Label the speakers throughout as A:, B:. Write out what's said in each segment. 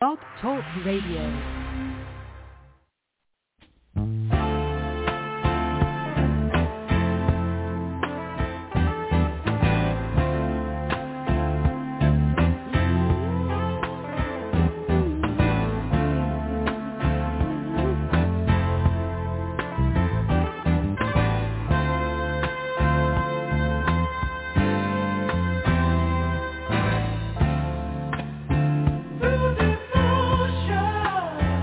A: Blog Talk Radio.
B: Through the ocean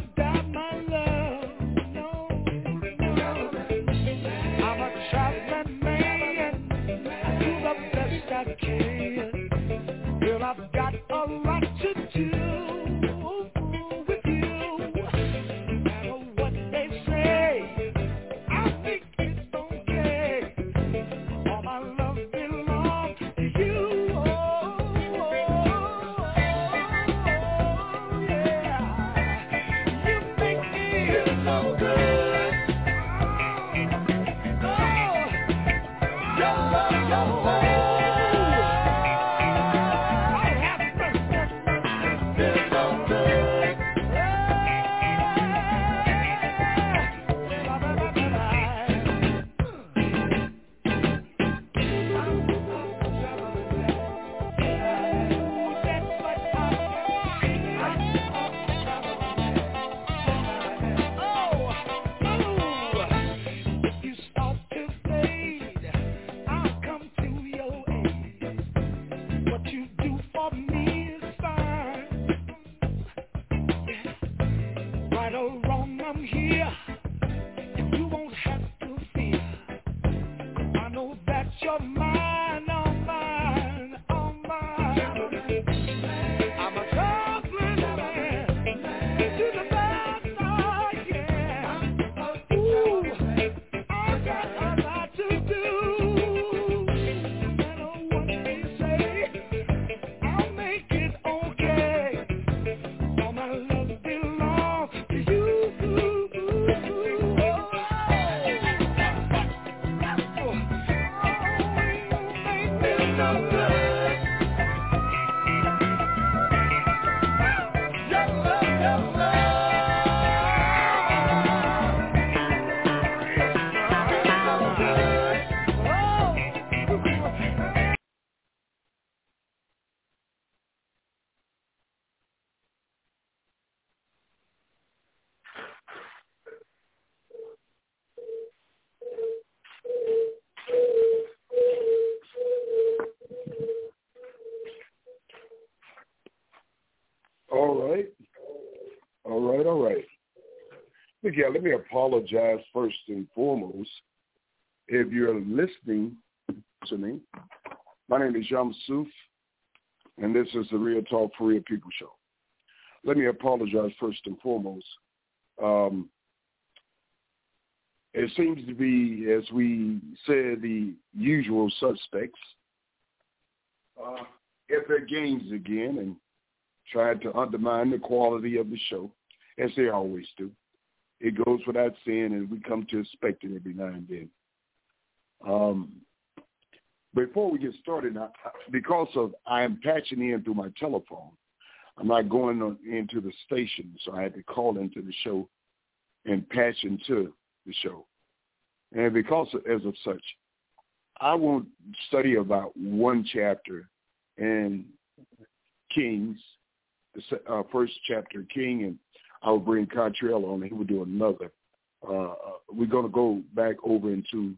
B: All right. Look, yeah, let me apologize first and foremost. If you're listening to me, my name is Yam Suf, and this is the Real Talk for Real People show. Let me apologize first and foremost. It seems to be, as we said, the usual suspects get their gains again and try to undermine the quality of the show, as they always do. It goes without saying, and we come to expect it every now and then. Before we get started, because of I am patching in through my telephone, I'm not going into the station, so I had to call into the show and patch into the show. And because as of such, I won't study about one chapter in Kings, the first chapter of King, and I will bring Contrell on, and he will do another. We're going to go back over into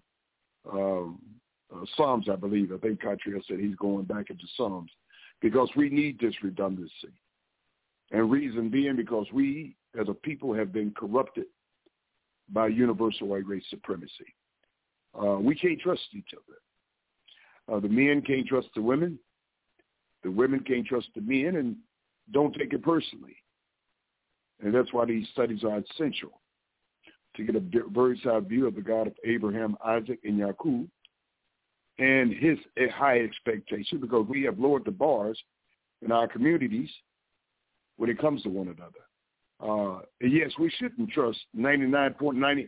B: Psalms, I believe. I think Contrell said he's going back into Psalms because we need this redundancy. And reason being because we, as a people, have been corrupted by universal white race supremacy. We can't trust each other. The men can't trust the women. The women can't trust the men and don't take it personally. And that's why these studies are essential, to get a bird's-eye view of the God of Abraham, Isaac, and Jacob, and his high expectation, because we have lowered the bars in our communities when it comes to one another. Yes, we shouldn't trust 99.99%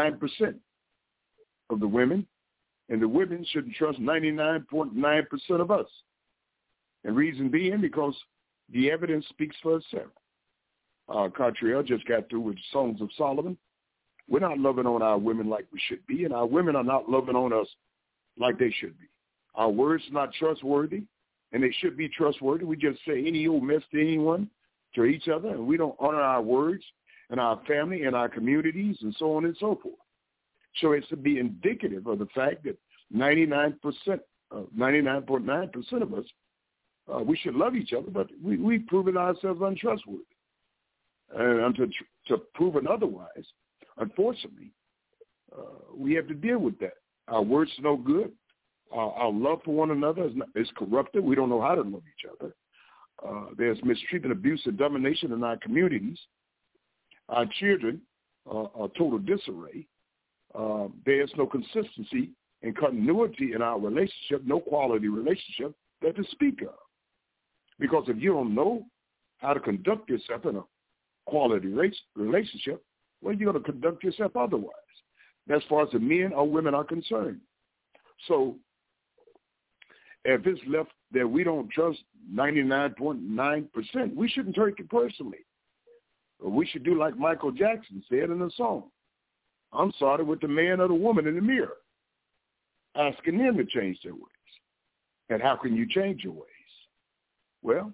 B: of the women, and the women shouldn't trust 99.9% of us. And reason being because the evidence speaks for itself. Contrell just got through with Songs of Solomon. We're not loving on our women like we should be, and our women are not loving on us like they should be. Our words are not trustworthy, and they should be trustworthy. We just say any old mess to anyone, to each other, and we don't honor our words and our family and our communities and so on and so forth. So it's to be indicative of the fact that 99.9% of us, we should love each other, but we've proven ourselves untrustworthy. And to proven otherwise, unfortunately, we have to deal with that. Our words are no good. Our love for one another is corrupted. We don't know how to love each other. There's mistreatment, abuse, and domination in our communities. Our children are total disarray. There's no consistency and continuity in our relationship, no quality relationship that to speak of. Because if you don't know how to conduct yourself in a quality relationship, well, you're going to conduct yourself otherwise, as far as the men or women are concerned. So if it's left that we don't trust 99.9%, we shouldn't take it personally. We should do like Michael Jackson said in the song, I'm sorry with the man or the woman in the mirror, asking them to change their ways. And how can you change your ways? Well,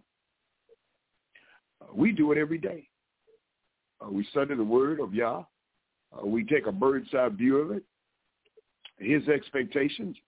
B: we do it every day. We study the word of Yah. We take a bird's eye view of it. His expectations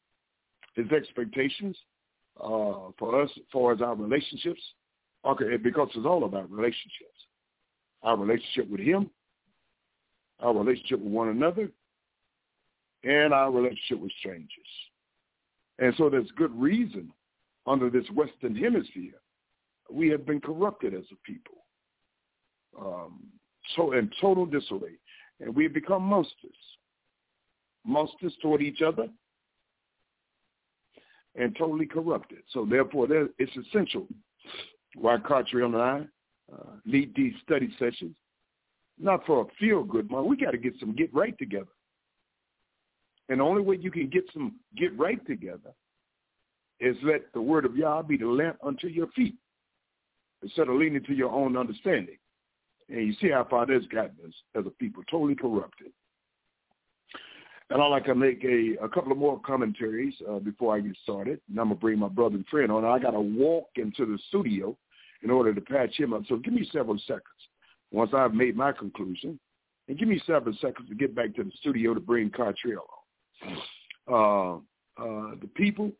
B: for us, as far as our relationships, okay, because it's all about relationships. Our relationship with him, our relationship with one another, and our relationship with strangers. And so there's good reason under this Western Hemisphere, we have been corrupted as a people. So in total disarray. And we have become monsters toward each other and totally corrupted. So therefore, it's essential why Cartriel and I lead these study sessions, not for a feel-good month. We got to get right together. And the only way you can get right together is let the word of Yah be the lamp unto your feet instead of leaning to your own understanding. And you see how far that's gotten us as a people, totally corrupted. And I'd like to make a couple of more commentaries before I get started. And I'm going to bring my brother and friend on. I got to walk into the studio in order to patch him up. So give me several seconds once I've made my conclusion. And give me several seconds to get back to the studio to bring Cartriel on. The people,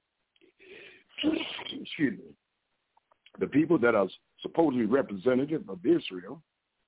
B: excuse me, the people that are supposedly representative of Israel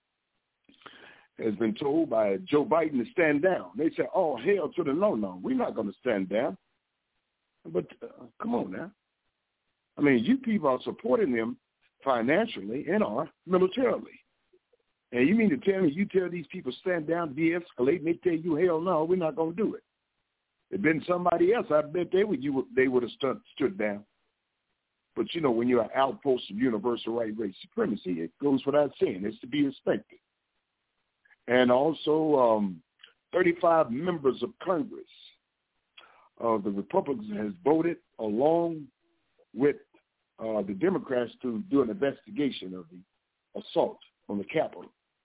B: has been told by Joe Biden to stand down. They say, oh, hell to the no. We're not going to stand down. But come on now. I mean, you people are supporting them financially and or militarily. And you mean to tell me you tell these people stand down, de-escalate, and they tell you, hell no, we're not going to do it. If it been somebody else, I bet they would have stood down. But, you know, when you're an outpost of universal right race supremacy, it goes without saying. It's to be respected. And also 35 members of Congress of the Republicans has voted along with the Democrats to do an investigation of the assault on the Capitol.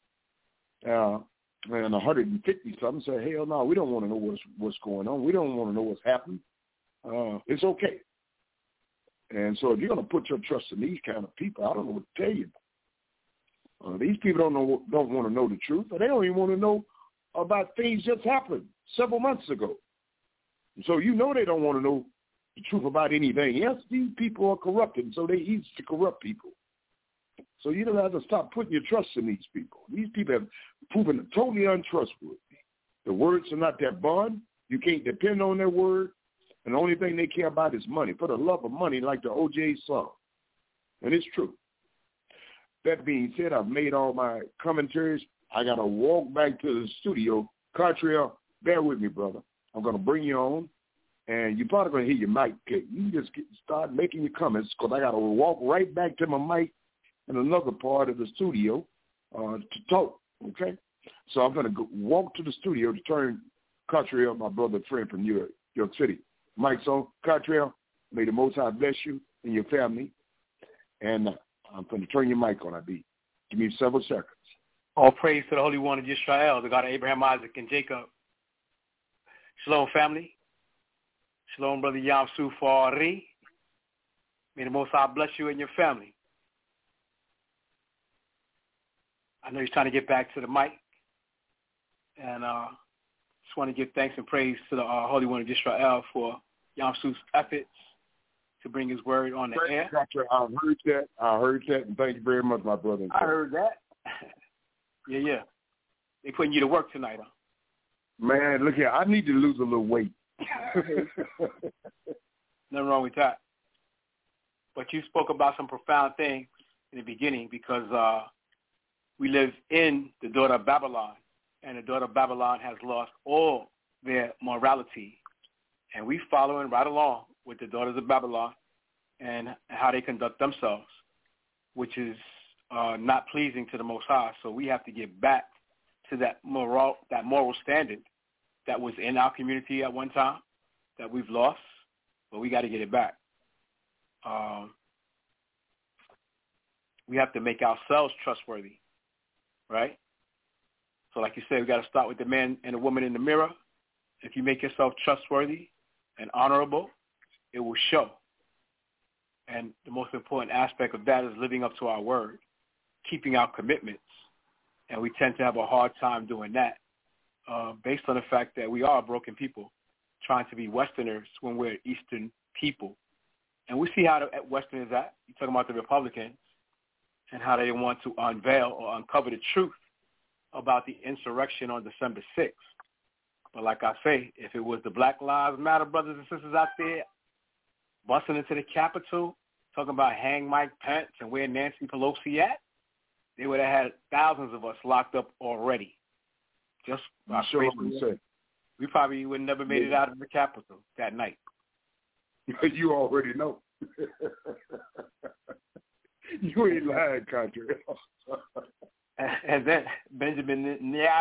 B: And 150-something say, hell no, we don't want to know what's going on. We don't want to know what's happening. It's okay. And so if you're going to put your trust in these kind of people, I don't know what to tell you. These people don't want to know the truth, or they don't even want to know about things just happened several months ago. So you know they don't want to know the truth about anything else. These people are corrupted, so they easy to corrupt people. So you don't have to stop putting your trust in these people. These people have proven totally untrustworthy. The words are not their bond. You can't depend on their word. And the only thing they care about is money. For the love of money, like the O.J. song. And it's true. That being said, I've made all my commentaries. I got to walk back to the studio. Cartriel, bear with me, brother. I'm going to bring you on. And you're probably going to hear your mic click. You just start making your comments because I got to walk right back to my mic in another part of the studio to talk, okay? So I'm going to walk to the studio to turn Cartriel, my brother and friend from New York City. Mic's on. Cartriel, may the Most High bless you and your family. And I'm going to turn your mic on, Abi. Give me several seconds.
C: All praise to the Holy One of Israel, the God of Abraham, Isaac, and Jacob. Shalom, family. Shalom, Brother Yamsu Fari. May the Most High bless you and your family. I know he's trying to get back to the mic. And just want to give thanks and praise to the Holy One of Israel for Yamsu's efforts to bring his word on the air.
B: I heard that. And thank you very much, my brother.
C: I heard that. Yeah. They putting you to work tonight, huh?
B: Man, look here. I need to lose a little weight.
C: Nothing wrong with that. But you spoke about some profound things in the beginning because we live in the daughter of Babylon, and the daughter of Babylon has lost all their morality. And we following right along with the daughters of Babylon and how they conduct themselves, which is not pleasing to the Most High. So we have to get back to that moral standard that was in our community at one time that we've lost, but we got to get it back. We have to make ourselves trustworthy, right? So like you said, we got to start with the man and the woman in the mirror. If you make yourself trustworthy and honorable, it will show. And the most important aspect of that is living up to our word, keeping our commitments. And we tend to have a hard time doing that based on the fact that we are a broken people trying to be Westerners when we're Eastern people. And we see how the Westerners act. You're talking about the Republicans and how they want to unveil or uncover the truth about the insurrection on December 6th. But like I say, if it was the Black Lives Matter brothers and sisters out there busting into the Capitol, talking about hang Mike Pence and where Nancy Pelosi at, they would have had thousands of us locked up already. Just by we probably would have never made it out of the Capitol that night.
B: You already know. You ain't lying, Country.
C: And then Benjamin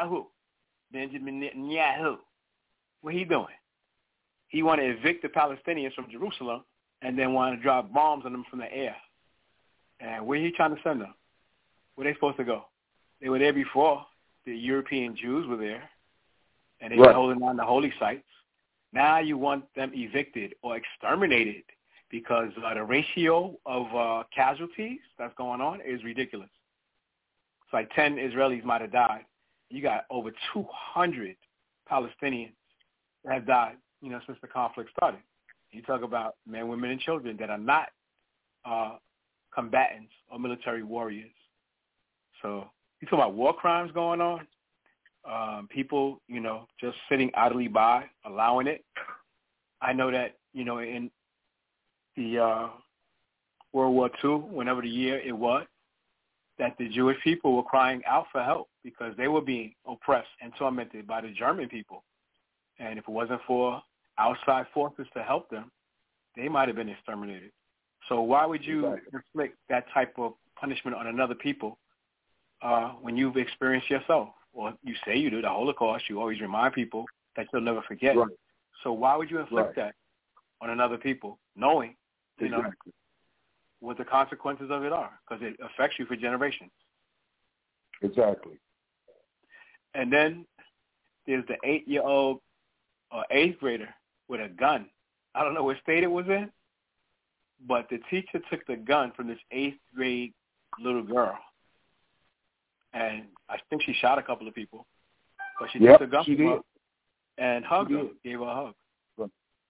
C: Netanyahu, what he doing? He want to evict the Palestinians from Jerusalem and then want to drop bombs on them from the air. And where he trying to send them? Where they supposed to go? They were there before. The European Jews were there, and they were holding on to holy sites. Now you want them evicted or exterminated because the ratio of casualties that's going on is ridiculous. It's like 10 Israelis might have died. You got over 200 Palestinians that have died, since the conflict started. You talk about men, women, and children that are not combatants or military warriors. So you talk about war crimes going on, people, just sitting idly by, allowing it. I know that, in the World War II, whenever the year it was, that the Jewish people were crying out for help because they were being oppressed and tormented by the German people. And if it wasn't for outside forces to help them, they might have been exterminated. So why would you inflict that type of punishment on another people when you've experienced yourself? Or you say you do, the Holocaust, you always remind people that you'll never forget.
B: Right.
C: So why would you inflict that on another people, knowing, what the consequences of it are? Because it affects you for generations.
B: Exactly.
C: And then there's the 8-year-old or 8th grader with a gun. I don't know what state it was in, but the teacher took the gun from this 8th grade little girl. And I think she shot a couple of people. But she took the gun from her and hugged her, gave her a hug.
B: Right.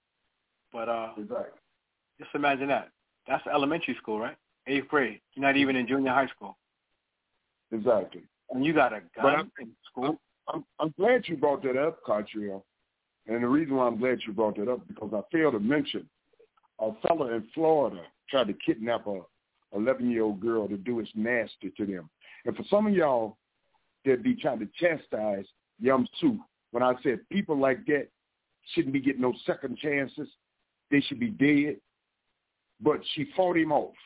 C: But just imagine that. That's elementary school, right? 8th grade. You're not even in junior high school.
B: Exactly.
C: And you got a gun in school?
B: I'm glad you brought that up, Cartriel. And the reason why I'm glad you brought that up because I failed to mention a fellow in Florida tried to kidnap a 11-year-old girl to do his nasty to them. And for some of y'all that be trying to chastise Yum Sue, when I said people like that shouldn't be getting no second chances, they should be dead. But she fought him off.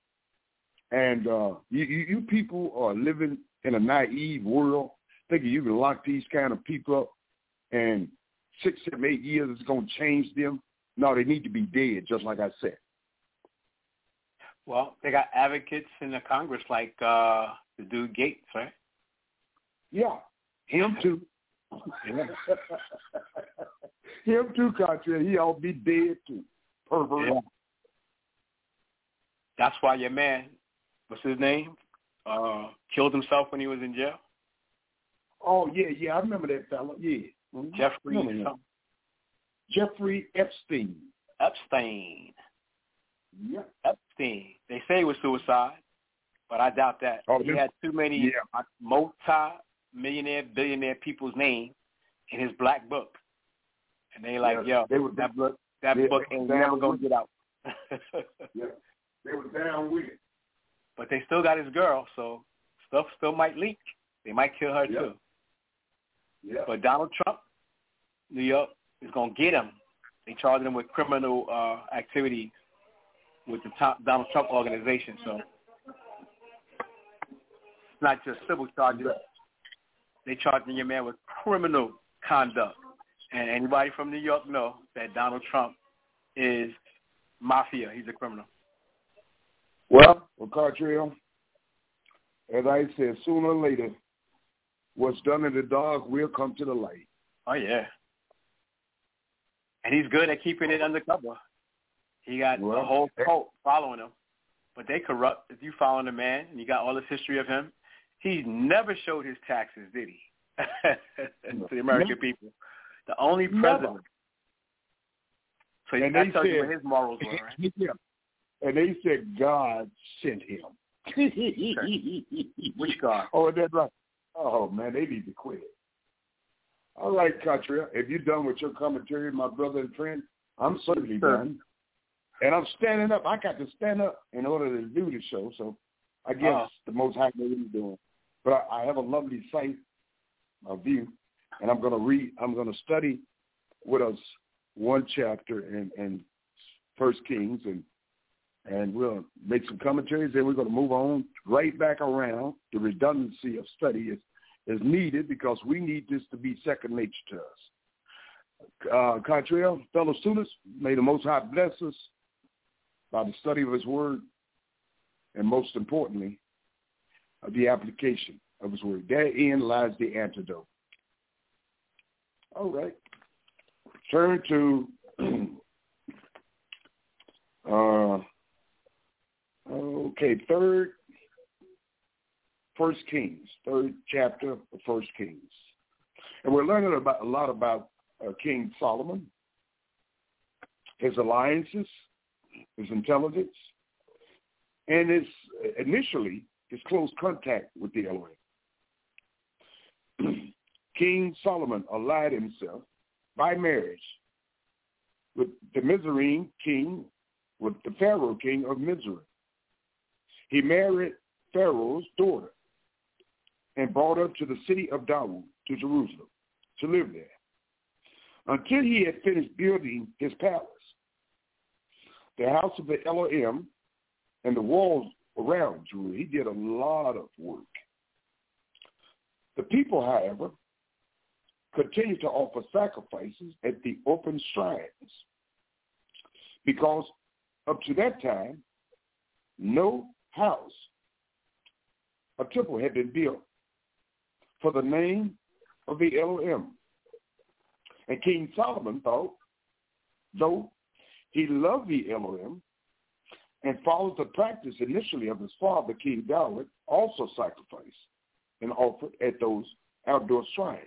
B: And you people are living in a naive world, thinking you can lock these kind of people up and 6, 7, 8 years is going to change them. No, they need to be dead, just like I said.
C: Well, they got advocates in the Congress like the dude Gates, right?
B: Yeah, him too. Him too, Country. He ought to be dead too. Pervert.
C: Yeah. That's why your man, what's his name, killed himself when he was in jail.
B: Oh, yeah, I remember that fella, yeah. Mm-hmm. Jeffrey Epstein.
C: Epstein.
B: Yeah.
C: Epstein. They say it was suicide. but I doubt that. He had too many multi-millionaire, billionaire people's name in his black book. And they like, that book ain't never going to get out.
B: They were down with it.
C: But they still got his girl, so stuff still might leak. They might kill her too.
B: Yeah.
C: But Donald Trump, New York, is going to get him. They charged him with criminal activities with the top Donald Trump organization. So it's not just civil charges. They charging your man with criminal conduct. And anybody from New York know that Donald Trump is mafia. He's a criminal.
B: Well, Cartrell, as I said, sooner or later, what's done in the dark will come to the light.
C: Oh, yeah. And he's good at keeping it undercover. He got a whole cult following him. But they corrupt. If you follow the man and you got all this history of him, he never showed his taxes, did he? To the American people. The only president. So that tells you what his morals were, right?
B: Yeah. And they said God sent him.
C: Which God?
B: Oh, that's right. Oh, man, they need to quit. All right, Cartrell, if you're done with your commentary, my brother and friend, I'm certainly done. And I'm standing up. I got to stand up in order to do the show, so I guess the Most High knows what he's doing. But I have a lovely sight of view, and I'm going to read. I'm going to study with us one chapter in 1 Kings, and we'll make some commentaries. Then we're going to move on right back around. The redundancy of study is needed because we need this to be second nature to us. Cartrell, fellow students, may the Most High bless us by the study of his word, and most importantly, the application of his word. Therein lies the antidote. All right. Turn to First Kings, third chapter of First Kings. And we're learning a lot about King Solomon, his alliances, his intelligence, and initially his close contact with the Elohim. King Solomon allied himself by marriage with the Mizraim king, with the Pharaoh king of Mizraim. He married Pharaoh's daughter and brought her to the city of Dawood, to Jerusalem, to live there, until he had finished building his palace, the house of the Elohim, and the walls around Jerusalem. He did a lot of work. The people, however, continued to offer sacrifices at the open shrines, because up to that time, no house, a temple had been built for the name of the Elohim. And King Solomon thought, though he loved the Elohim and followed the practice initially of his father, King David, also sacrificed and offered at those outdoor shrines.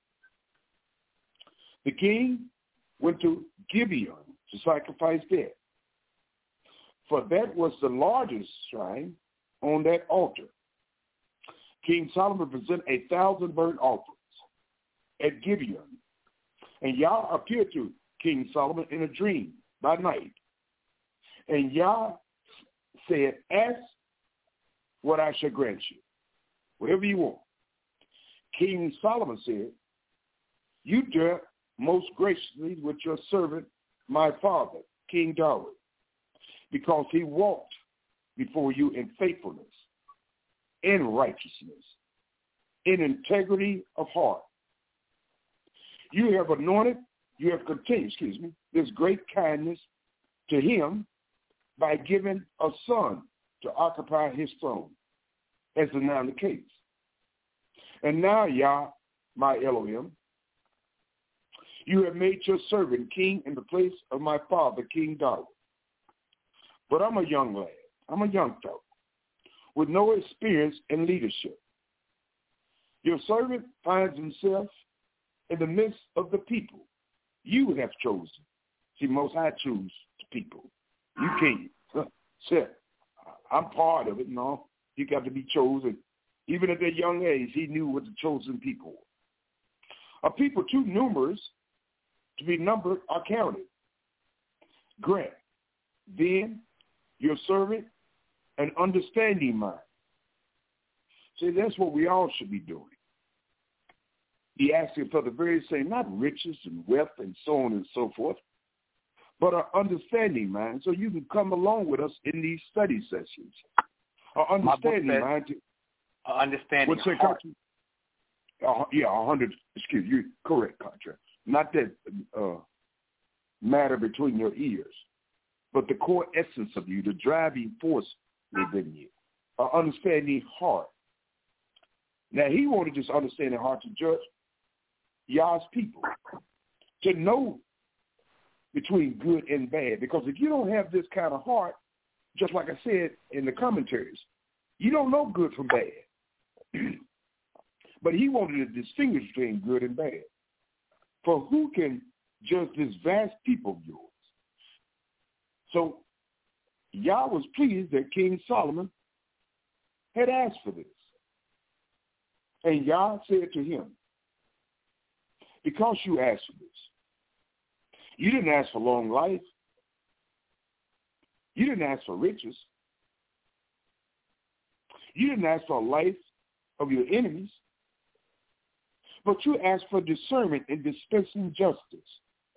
B: The king went to Gibeon to sacrifice there, for that was the largest shrine on that altar. King Solomon presented 1,000 burnt offerings at Gibeon, and Yah appeared to King Solomon in a dream by night. And Yah said, ask what I shall grant you, whatever you want. King Solomon said, you dealt most graciously with your servant, my father, King David, because he walked before you in faithfulness, in righteousness, in integrity of heart. You have continued, this great kindness to him by giving a son to occupy his throne, as is now the case. And now, Yah, my Elohim, you have made your servant king in the place of my father, King David. But I'm a young lad. I'm a young fellow with no experience in leadership. Your servant finds himself in the midst of the people you have chosen. See, Most High choose the people. You can't say, I'm part of it. No, He got to be chosen. Even at that young age, he knew what the chosen people were. A people too numerous to be numbered are counted. Grant then your servant an understanding mind. See, that's what we all should be doing. He asking for the very same, not riches and wealth and so on and so forth, but an understanding mind, so you can come along with us in these study sessions. An understanding mind.
C: Understanding heart.
B: Yeah, 100. Excuse you. Correct, Contra. Not that matter between your ears, but the core essence of you, the driving force within you. An understanding heart. Now, he wanted this understanding heart to judge Yah's people, to know between good and bad. Because if you don't have this kind of heart, just like I said in the commentaries, you don't know good from bad. But he wanted to distinguish between good and bad. For who can judge this vast people of yours? So Yah was pleased that King Solomon had asked for this. And Yah said to him, because you asked for this, you didn't ask for long life. You didn't ask for riches. You didn't ask for a life of your enemies. But you asked for discernment in dispensing justice.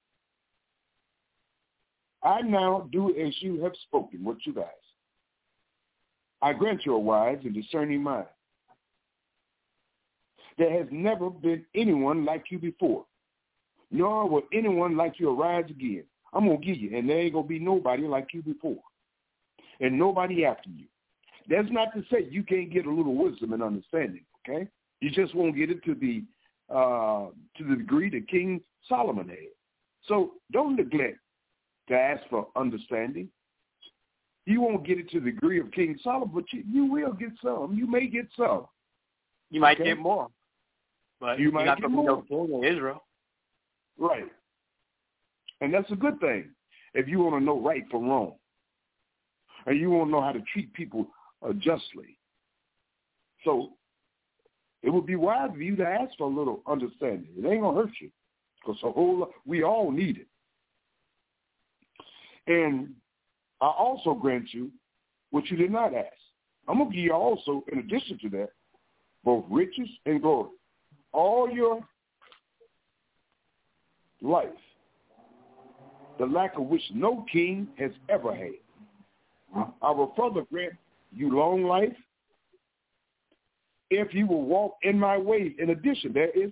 B: I now do as you have spoken, what you've asked. I grant you a wise and discerning mind. There has never been anyone like you before, nor will anyone like you arise again. I'm going to give you, and there ain't going to be nobody like you before, and nobody after you. That's not to say you can't get a little wisdom and understanding, okay? You just won't get it to the degree that King Solomon had. So don't neglect to ask for understanding. You won't get it to the degree of King Solomon, but you will get some. You may get some.
C: You might get more. But
B: you might get more.
C: In Israel.
B: Right. And that's a good thing if you want to know right from wrong. And you want to know how to treat people justly. So it would be wise for you to ask for a little understanding. It ain't going to hurt you because we all need it. And I also grant you what you did not ask. I'm going to give you also, in addition to that, both riches and glory. All your life, the lack of which no king has ever had. I will further grant you long life if you will walk in my ways. In addition, there is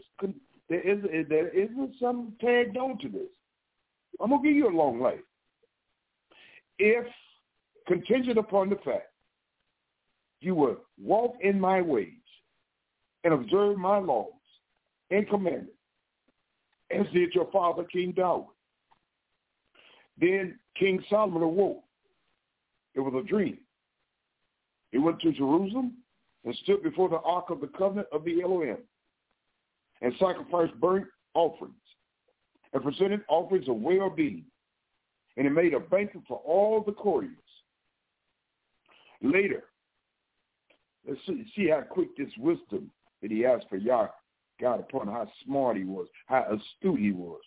B: some tagged on to this. I'm going to give you a long life if contingent upon the fact you will walk in my ways and observe my laws and commandments, as did your father, King David. Then King Solomon awoke. It was a dream. He went to Jerusalem and stood before the ark of the covenant of the Elohim and sacrificed burnt offerings and presented offerings of well-being. And he made a banquet for all the courtiers. Later, let's see how quick this wisdom that he asked for Yah got upon how smart he was, how astute he was.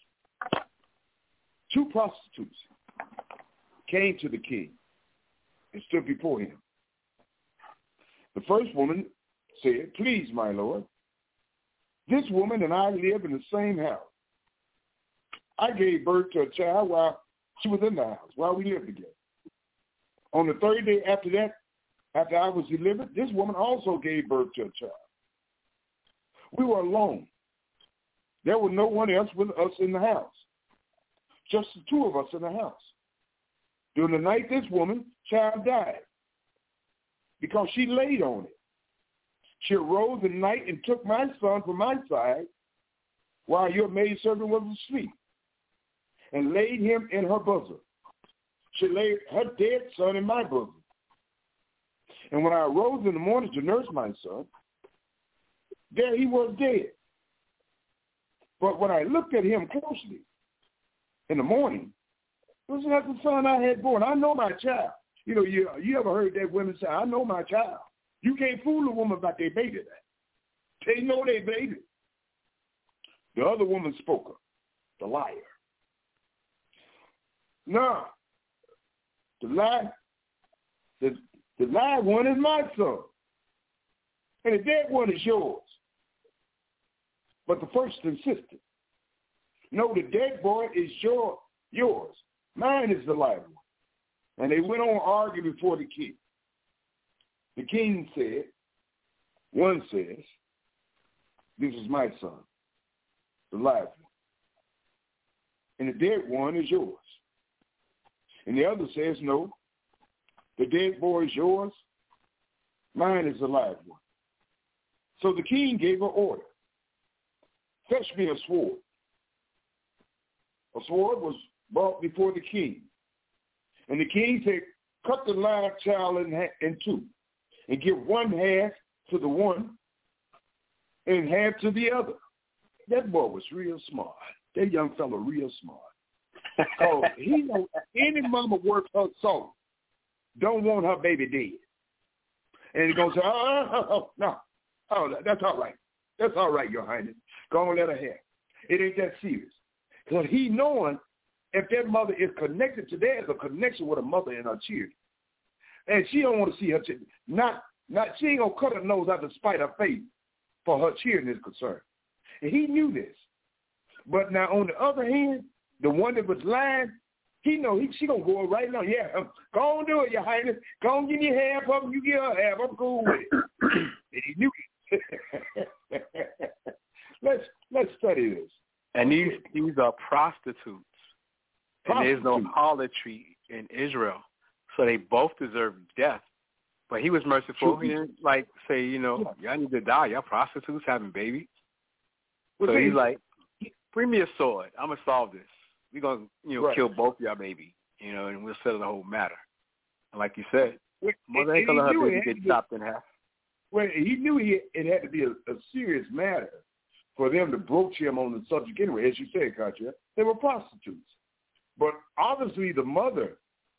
B: 2 prostitutes came to the king and stood before him. The first woman said, please, my lord, this woman and I live in the same house. I gave birth to a child while she was in the house, while we lived together. On the third day after that, after I was delivered, this woman also gave birth to a child. We were alone. There was no one else with us in the house. Just the 2 of us in the house. During the night, this woman's child died because she laid on it. She arose in the night and took my son from my side while your maidservant was asleep and laid him in her bosom. She laid her dead son in my bosom. And when I arose in the morning to nurse my son, there he was dead. But when I looked at him closely in the morning, it was not the son I had born. I know my child. You know, you ever heard that women say, I know my child. You can't fool a woman about their baby. They know their baby. The other woman spoke up, the liar. No, the live one is my son, and the dead one is yours. But the first insisted, no, the dead boy is yours. Mine is the live one. And they went on arguing before the king. The king said, one says, this is my son, the live one. And the dead one is yours. And the other says, no, the dead boy is yours, mine is the live one. So the king gave an order. Fetch me a sword. A sword was brought before the king. And the king said, cut the live child in two and give one half to the one and half to the other. That boy was real smart. That young fellow real smart. So he knows any mama works her soul don't want her baby dead. And he goes, no. Oh, that's all right. That's all right, Your Highness. Go on, let her have. It ain't that serious. Because he knowing if that mother is connected to, there's a connection with a mother and her children. And she don't want to see her children. She ain't going to cut her nose out to spite her face for her children is concerned. And he knew this. But now on the other hand, the one that was lying, he know she going to go right now. Yeah, go on do it, Your Highness. Go on give me half of them. You give her half. I'm cool with it. And he knew it. Let's study this.
C: And these are prostitutes. And there's no harlotry in Israel. So they both deserve death. But he was merciful. He didn't say, y'all need to die. Y'all prostitutes having babies. So he's like, bring me a sword. I'm going to solve this. We're going to, kill both y'all baby, and we'll settle the whole matter. And like you said, mother ain't going to let her baby get chopped in half.
B: Well, he knew it had to be a serious matter for them to broach him on the subject anyway. As you said, Katya, they were prostitutes. But obviously the mother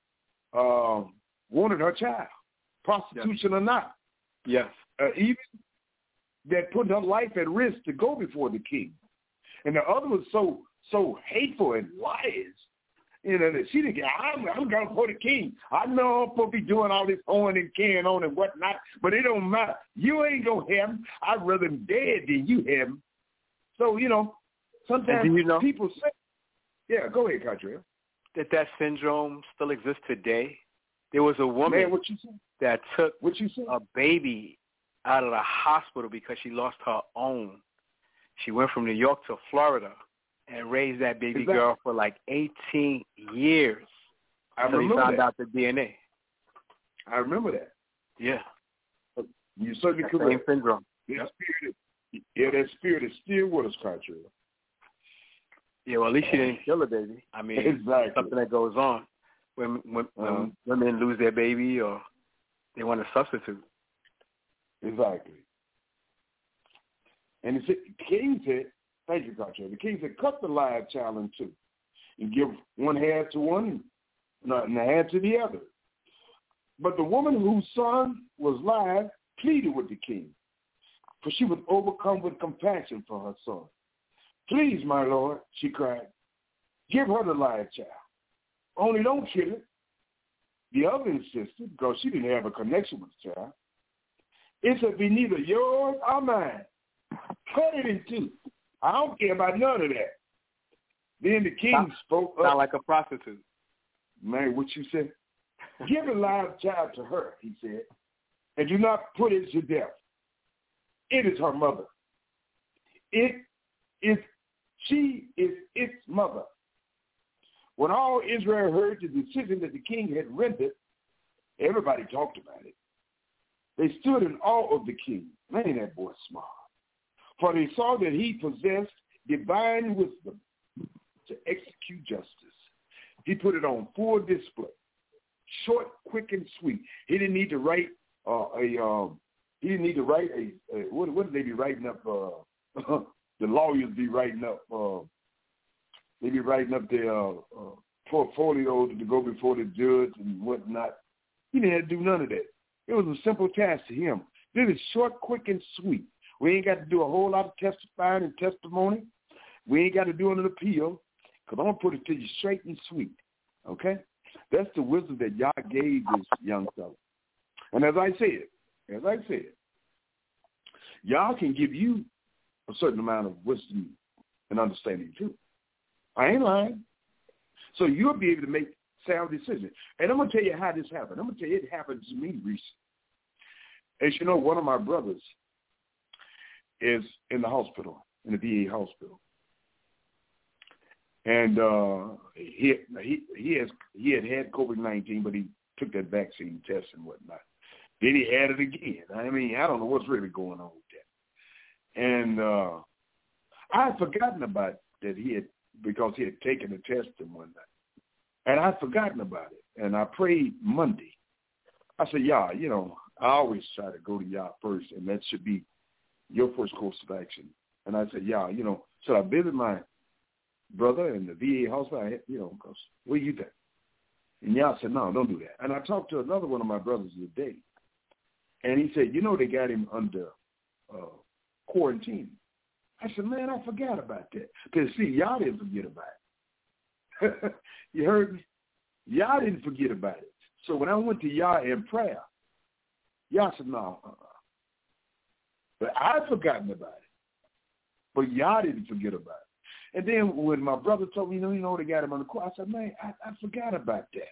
B: wanted her child, prostitution or not.
C: Yes.
B: Even that put her life at risk to go before the king. And the other was so hateful and wise, that she didn't get, I'm going for the king. I know I'm supposed to be doing all this on and carrying on and whatnot, but it don't matter. You ain't going to have him. I'd rather him dead than you have him. So, sometimes people say, yeah, go ahead, Cottrell.
C: That syndrome still exists today. There was a woman that took a baby out of the hospital because she lost her own. She went from New York to Florida and raised that baby girl for 18 years until he found out the DNA.
B: I remember that.
C: Yeah.
B: You certainly correct.
C: Same syndrome.
B: That spirit is still with us, Cottrell.
C: Yeah, well, at least she didn't kill the baby. I mean, it's something that goes on when women lose their baby or they want to substitute.
B: Exactly. And the king said, thank you, Cottrell. The king said, cut the live child in two and give one half to one and a half to the other. But the woman whose son was live pleaded with the king, for she was overcome with compassion for her son. Please, my lord, she cried, give her the live child. Only don't kill it. The other insisted, because she didn't have a connection with the child. It should be neither yours or mine. Cut it in two. I don't care about none of that. Then the king spoke up.
C: Sound like a prostitute.
B: Man, what you said? Give the live child to her, he said, and do not put it to death. It is her mother. She is its mother. When all Israel heard the decision that the king had rendered, everybody talked about it. They stood in awe of the king. Man, that boy smart. For they saw that he possessed divine wisdom to execute justice. He put it on full display. Short, quick, and sweet. He didn't need to write what did they be writing up? The lawyers be writing up. They be writing up their portfolio to go before the judge and whatnot. He didn't have to do none of that. It was a simple task to him. This is short, quick, and sweet. We ain't got to do a whole lot of testifying and testimony. We ain't got to do an appeal, because I'm going to put it to you straight and sweet, okay? That's the wisdom that Yah gave this young fellow. And as I said, Yah can give you a certain amount of wisdom and understanding too. I ain't lying. So you'll be able to make sound decisions. And I'm going to tell you how this happened. I'm going to tell you it happened to me recently. As you know, one of my brothers is in the hospital, in the VA hospital. And he had COVID-19, but he took that vaccine test and whatnot. Then he had it again. I mean, I don't know what's really going on with that. And I had forgotten about that because he had taken the test and whatnot. And I had forgotten about it. And I prayed Monday. I said, Yah, I always try to go to Yah first, and that should be your first course of action. And I said, Yah, should I visit my brother in the VA hospital? Because what do you think? And Yah said, no, don't do that. And I talked to another one of my brothers today, and he said, they got him under quarantine. I said, man, I forgot about that. Because, see, Yah didn't forget about it. You heard me? Yah didn't forget about it. So when I went to Yah in prayer, Yah said, no. But I'd forgotten about it. But Yah didn't forget about it. And then when my brother told me, they got him on the court, I said, man, I forgot about that.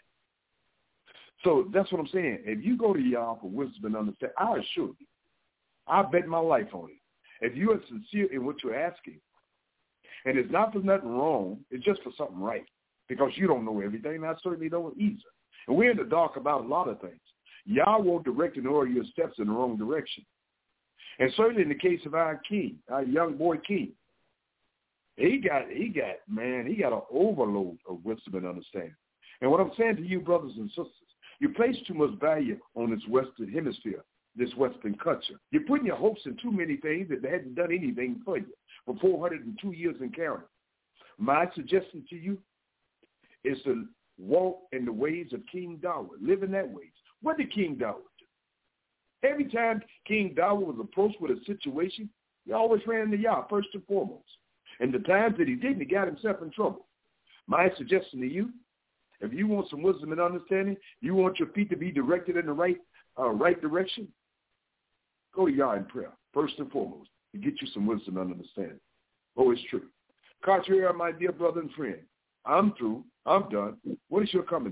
B: So that's what I'm saying. If you go to Yah for wisdom and understanding, I assure you, I bet my life on it. If you are sincere in what you're asking, and it's not for nothing wrong, it's just for something right, because you don't know everything, and I certainly don't either. And we're in the dark about a lot of things. Yah won't direct and order your steps in the wrong direction. And certainly in the case of our king, our young boy king, he got an overload of wisdom and understanding. And what I'm saying to you, brothers and sisters, you place too much value on this Western hemisphere, this Western culture. You're putting your hopes in too many things that hasn't done anything for you for 402 years and counting. My suggestion to you is to walk in the ways of King Dawud, live in that ways. What did King Dawud do? Every time King Dawud was approached with a situation, he always ran to Yah first and foremost. And the times that he didn't, he got himself in trouble. My suggestion to you, if you want some wisdom and understanding, you want your feet to be directed in the right direction, go to Yah in prayer, first and foremost, to get you some wisdom and understanding. Oh, it's true. Cartier, my dear brother and friend, I'm through. I'm done. What is your comment?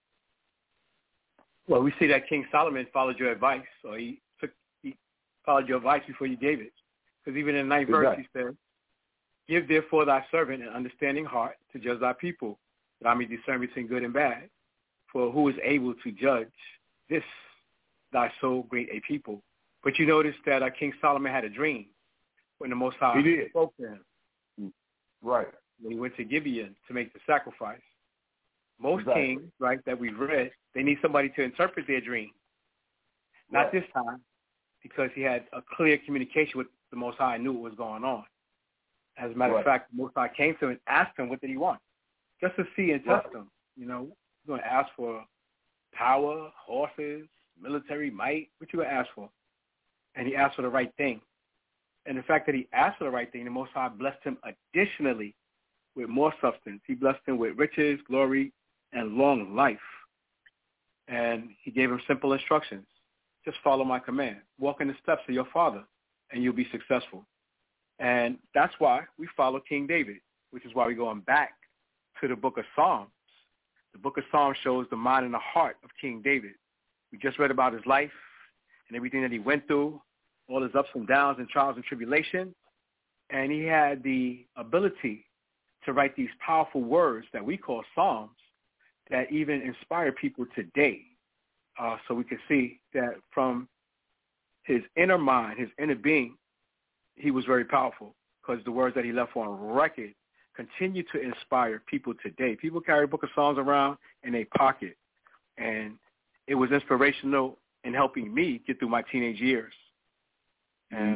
C: Well, we see that King Solomon followed your advice, or he followed your advice before you gave it. Because even in the 9th verse, he said, give therefore thy servant an understanding heart to judge thy people, that I may discern between good and bad. For who is able to judge this, thy so great a people? But you notice that King Solomon had a dream when the Most High spoke to him.
B: Right.
C: When he went to Gibeon to make the sacrifice. Most kings, right, that we've read, they need somebody to interpret their dream. Not this time, because he had a clear communication with the Most High and knew what was going on. As a matter of fact, the Most High came to him and asked him, what did he want? Just to see and test him. He's going to ask for power, horses, military might. What you going to ask for? And he asked for the right thing. And the fact that he asked for the right thing, the Most High blessed him additionally with more substance. He blessed him with riches, glory, and long life. And he gave him simple instructions. Just follow my command. Walk in the steps of your father, and you'll be successful. And that's why we follow King David, which is why we're going back to the book of Psalms. The book of Psalms shows the mind and the heart of King David. We just read about his life and everything that he went through, all his ups and downs and trials and tribulations. And he had the ability to write these powerful words that we call Psalms that even inspire people today. So we can see that from his inner mind, his inner being, he was very powerful, because the words that he left on record continue to inspire people today. People carry a book of Psalms around in their pocket, and it was inspirational in helping me get through my teenage years. And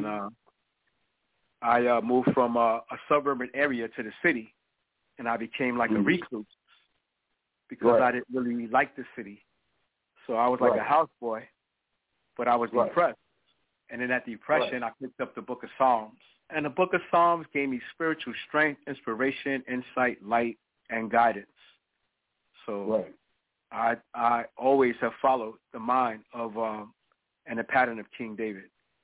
C: I moved from a suburban area to the city, and I became like a recluse because I didn't really like the city. So I was like a houseboy, but I was depressed. And in that depression, I picked up the book of Psalms. And the book of Psalms gave me spiritual strength, inspiration, insight, light, and guidance. So I always have followed the mind of and the pattern of King David.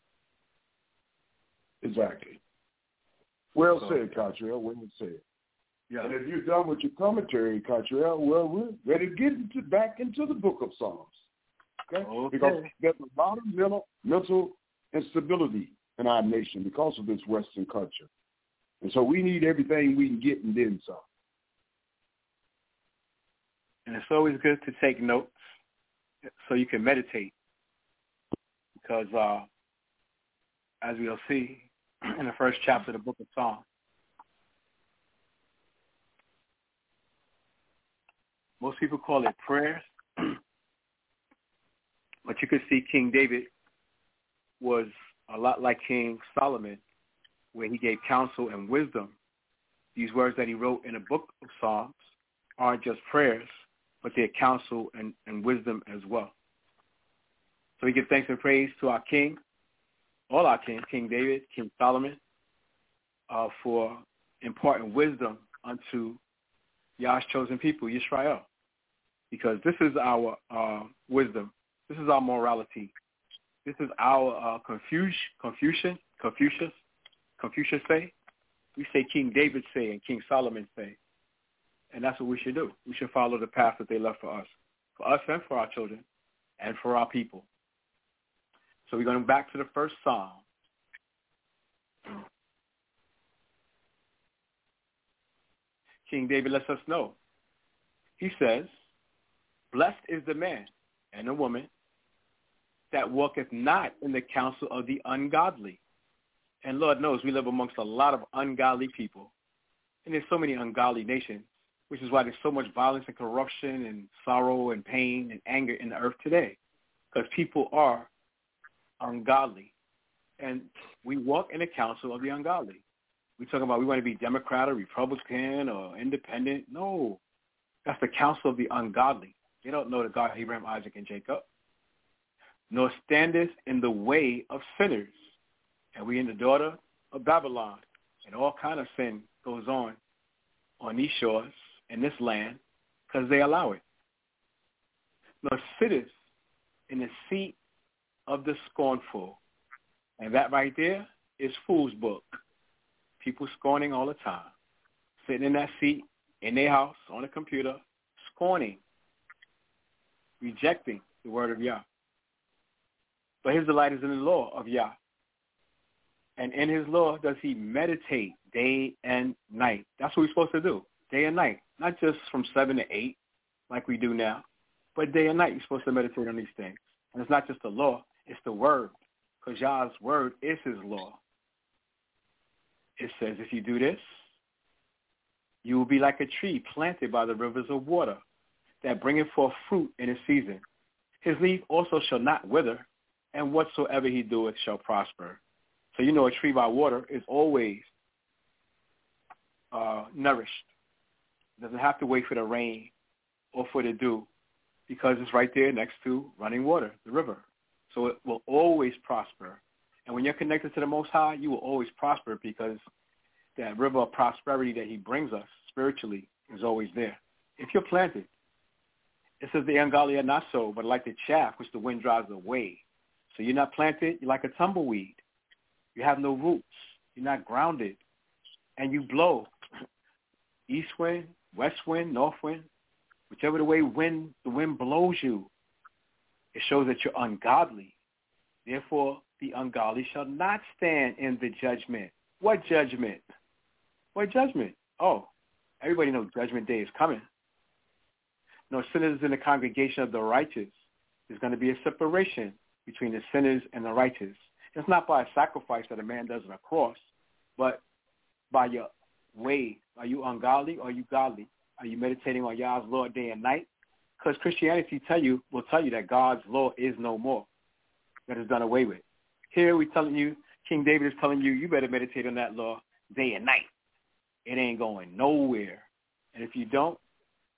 B: Exactly. Well said, Cottrell. Well said.
C: Yeah.
B: And if you're done with your commentary, Cottrell, well, we're ready to get back into the book of Psalms. Okay? Because there's a lot of mental instability in our nation because of this Western culture. And so we need everything we can get and then some.
C: And it's always good to take notes so you can meditate. Because as we'll see in the first chapter of the book of Psalms, most people call it prayers, but you could see King David was a lot like King Solomon, where he gave counsel and wisdom. These words that he wrote in the book of Psalms aren't just prayers, but they're counsel and wisdom as well. So we give thanks and praise to our King, all our kings, King David, King Solomon, for imparting wisdom unto Yah's chosen people, Yisrael. Because this is our wisdom. This is our morality. This is our Confucius say. We say King David say and King Solomon say. And that's what we should do. We should follow the path that they left for us and for our children and for our people. So we're going back to the first Psalm. King David lets us know. He says, blessed is the man and the woman that walketh not in the counsel of the ungodly. And Lord knows we live amongst a lot of ungodly people. And there's so many ungodly nations, which is why there's so much violence and corruption and sorrow and pain and anger in the earth today. Because people are ungodly. And we walk in the counsel of the ungodly. We're talking about we want to be Democrat or Republican or independent. No, that's the counsel of the ungodly. They don't know the God of Abraham, Isaac, and Jacob. Nor standeth in the way of sinners. And we in the daughter of Babylon. And all kind of sin goes on these shores, in this land, because they allow it. Nor sitteth in the seat of the scornful. And that right there is fool's book. People scorning all the time. Sitting in that seat, in their house, on a computer, scorning, rejecting the word of Yah. But his delight is in the law of Yah. And in his law does he meditate day and night. That's what we're supposed to do, day and night. Not just from 7 to 8 like we do now, but day and night you're supposed to meditate on these things. And it's not just the law, it's the word, because Yah's word is his law. It says if you do this, you will be like a tree planted by the rivers of water that bringeth forth fruit in its season. His leaf also shall not wither, and whatsoever he doeth shall prosper. So you know a tree by water is always nourished. It doesn't have to wait for the rain or for the dew because it's right there next to running water, the river. So it will always prosper. And when you're connected to the Most High, you will always prosper because that river of prosperity that he brings us spiritually is always there. If you're planted, it says the ungodly are not so, but like the chaff which the wind drives away. So you're not planted, you're like a tumbleweed. You have no roots. You're not grounded. And you blow. East wind, west wind, north wind, whichever the way the wind blows you, it shows that you're ungodly. Therefore, the ungodly shall not stand in the judgment. What judgment? What judgment? Oh, everybody knows Judgment Day is coming. No sinners in the congregation of the righteous. There's going to be a separation between the sinners and the righteous. It's not by a sacrifice that a man does on a cross, but by your way. Are you ungodly or are you godly? Are you meditating on Yah's law day and night? Because Christianity will tell you that God's law is no more, that it's done away with. Here we're telling you, King David is telling you, you better meditate on that law day and night. It ain't going nowhere. And if you don't,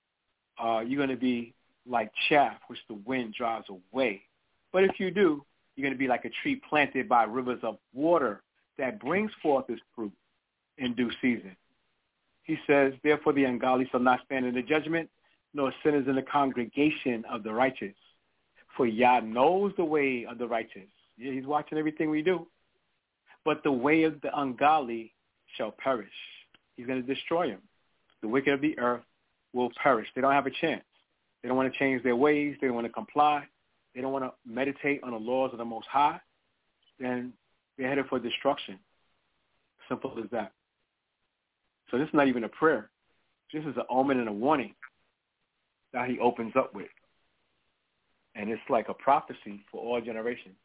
C: you're going to be like chaff, which the wind drives away. But if you do, You're going to be like a tree planted by rivers of water that brings forth its fruit in due season. He says, therefore the ungodly shall not stand in the judgment, nor sinners in the congregation of the righteous. For Yah knows the way of the righteous. Yeah, he's watching everything we do. But the way of the ungodly shall perish. He's going to destroy them. The wicked of the earth will perish. They don't have a chance. They don't want to change their ways. They don't want to comply. They don't want to meditate on the laws of the Most High. Then they're headed for destruction. Simple as that. So this is not even a prayer. This is an omen and a warning that he opens up with. And it's like a prophecy for all generations.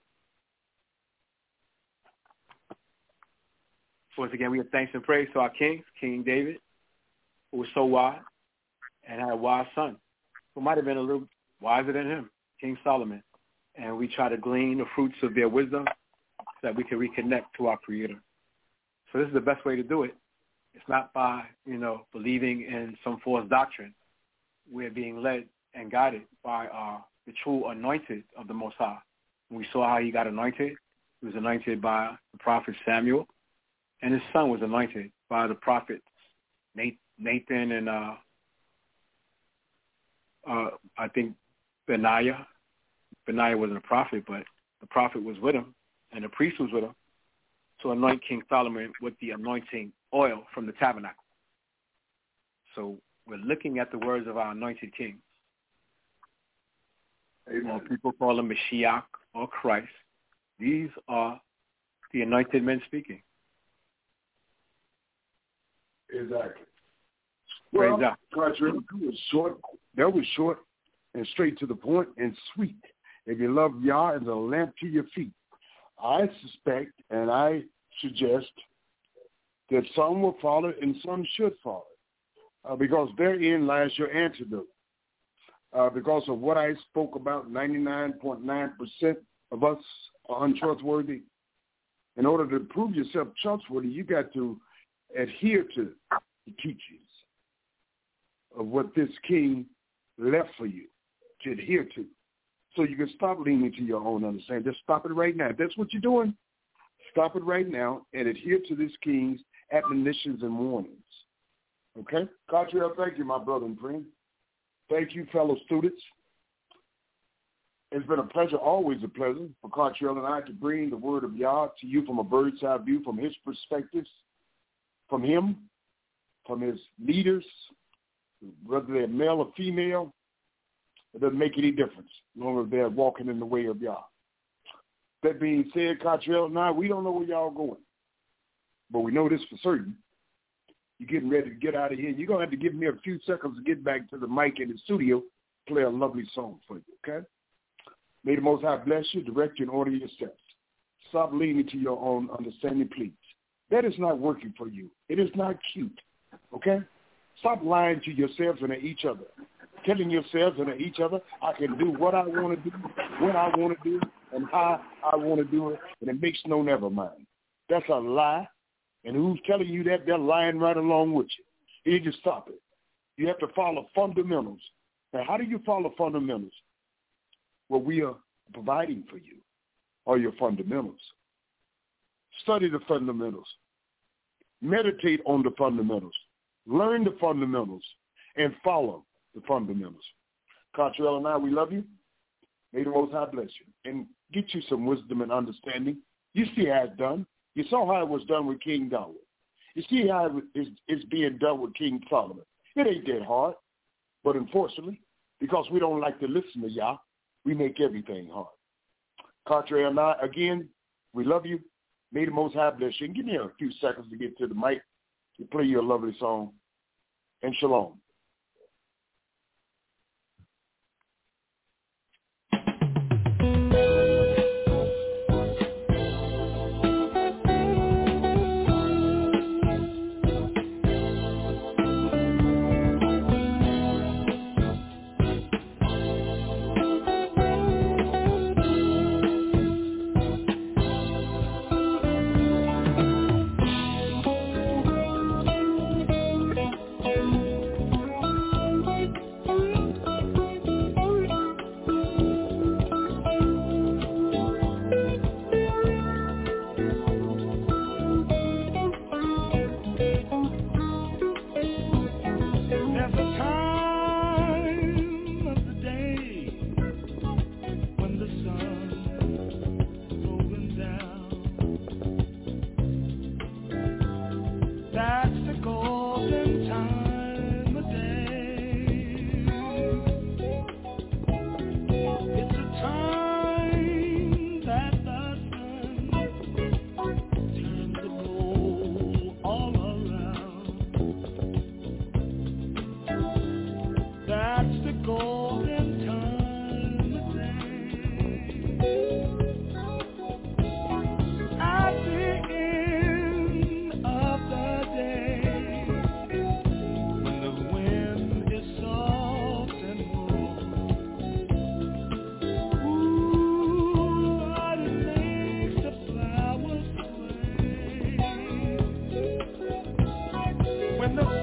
C: Once again, we have thanks and praise to our kings, King David, who was so wise and had a wise son who might have been a little wiser than him, King Solomon. And we try to glean the fruits of their wisdom so that we can reconnect to our Creator. So this is the best way to do it. It's not by, believing in some false doctrine. We're being led and guided by the true anointed of the Most High. We saw how he got anointed. He was anointed by the prophet Samuel, and his son was anointed by the prophets Nathan and I think Benaiah. Benaiah wasn't a prophet, but the prophet was with him, and the priest was with him to anoint King Solomon with the anointing oil from the tabernacle. So we're looking at the words of our anointed king. Amen. People call him Mashiach or Christ. These are the anointed men speaking.
B: Exactly. Well, that was short and straight to the point and sweet. If you love Yah as a lamp to your feet, I suspect and I suggest that some will follow and some should follow, because therein lies your antidote. Because of what I spoke about, 99.9% of us are untrustworthy. In order to prove yourself trustworthy, you got to adhere to the teachings of what this king left for you to adhere to. So you can stop leaning to your own understanding. Just stop it right now. If that's what you're doing, stop it right now and adhere to this king's admonitions and warnings. Okay? Cottrell, thank you, my brother and friend. Thank you, fellow students. It's been a pleasure, always a pleasure, for Cottrell and I to bring the word of Yah to you from a bird's eye view, from his perspectives, from him, from his leaders, whether they're male or female. It doesn't make any difference, as long as they're walking in the way of Yah. That being said, Cottrell and I, we don't know where y'all going, but we know this for certain. You're getting ready to get out of here. You're going to have to give me a few seconds to get back to the mic in the studio, play a lovely song for you, okay? May the Most High bless you, direct you, and order your steps. Stop leaning to your own understanding, please. That is not working for you. It is not cute, okay? Stop lying to yourselves and to each other, telling yourselves and to each other, I can do what I want to do, when I want to do it, and how I want to do it, and it makes no never mind. That's a lie. And who's telling you that? They're lying right along with you. You need to stop it. You have to follow fundamentals. Now, how do you follow fundamentals? What we are providing for you are your fundamentals. Study the fundamentals. Meditate on the fundamentals. Learn the fundamentals and follow the fundamentals. Cottrell and I, we love you. May the Most High bless you and get you some wisdom and understanding. You see how it's done. You saw how it was done with King David. You see how it's being done with King Solomon. It ain't that hard, but unfortunately, because we don't like to listen to Yah, we make everything hard. Cottrell and I, again, we love you. May the Most High bless you. And give me a few seconds to get to the mic to play you a lovely song. And shalom.
D: and the